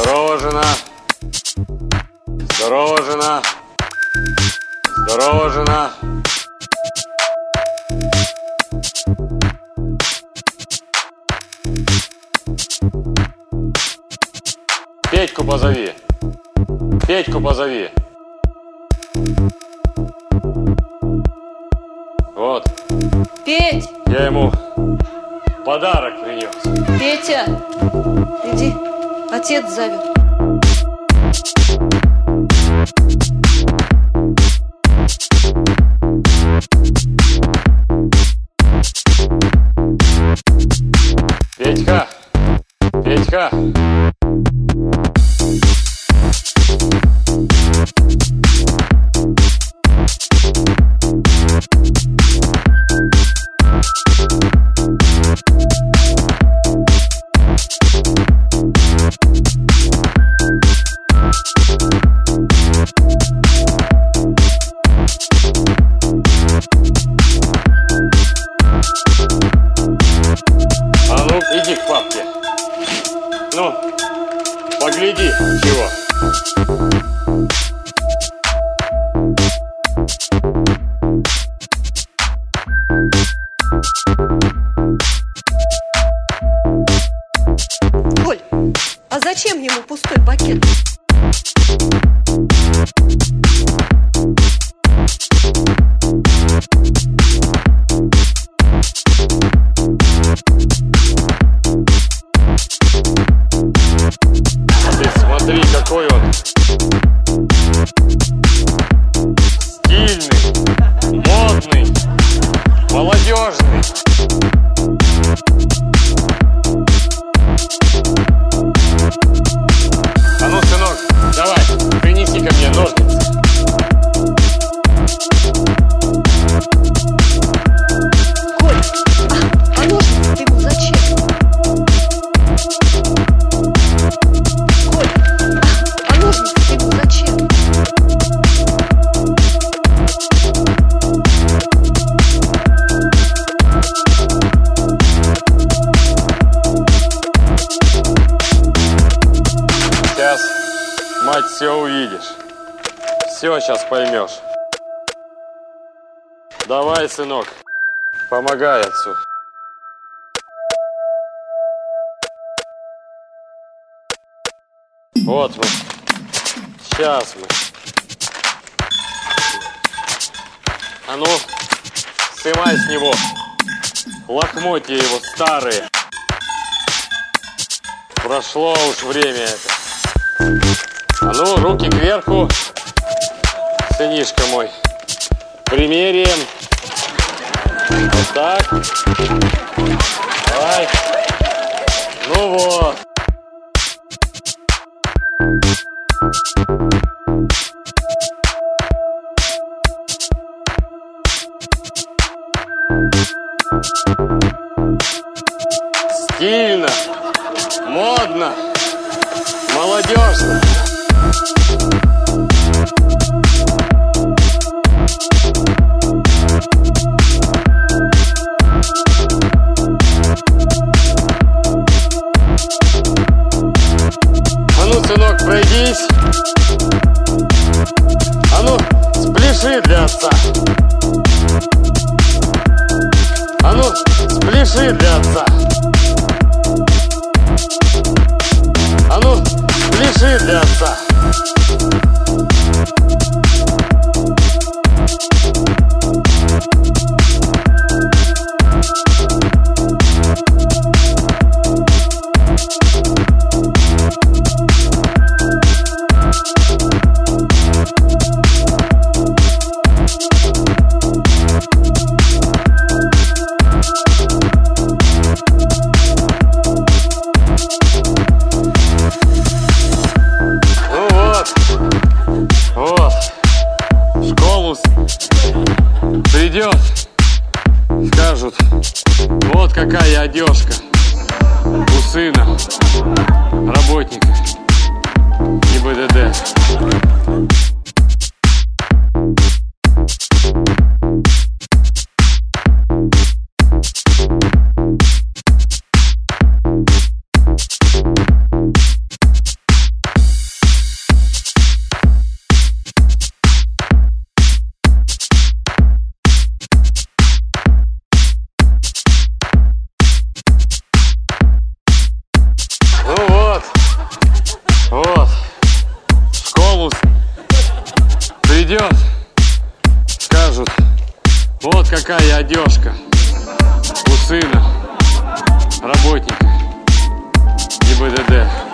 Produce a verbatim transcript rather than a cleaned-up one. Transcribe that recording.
Здорово, жена. Здорово, жена. Здорово, жена. Петьку позови. Петьку позови. Вот. Петь! Я ему подарок принес. Петя! Иди, отец зовет. Петька! Петька! А ну, иди к папке. Ну, погляди, чего. Коль, а зачем ему пустой пакет? Ты смотри, какой он стильный, модный, молодежный. А ну, сынок, давай, принеси ко мне ножницы. Коль, а, а ножницы ему зачем? Коль, а, а ножницы ему зачем? Сейчас, мать, все увидишь. Все сейчас поймешь. Давай, сынок, помогай отцу. Вот мы. Сейчас мы. А ну, снимай с него лохмотья его старые. Прошло уж время это. А ну, руки кверху, сынишка мой. Примеряем. Вот так. Давай. Ну вот. Стильно, модно, молодежно. А ну, сынок, пройдись. А ну, спляши для отца. А ну, спляши для отца. А ну, спляши для отца. Придет, скажут, вот какая одежка у сына работника ГИБДД. скажут: вот какая одежка у сына работника ГИБДД.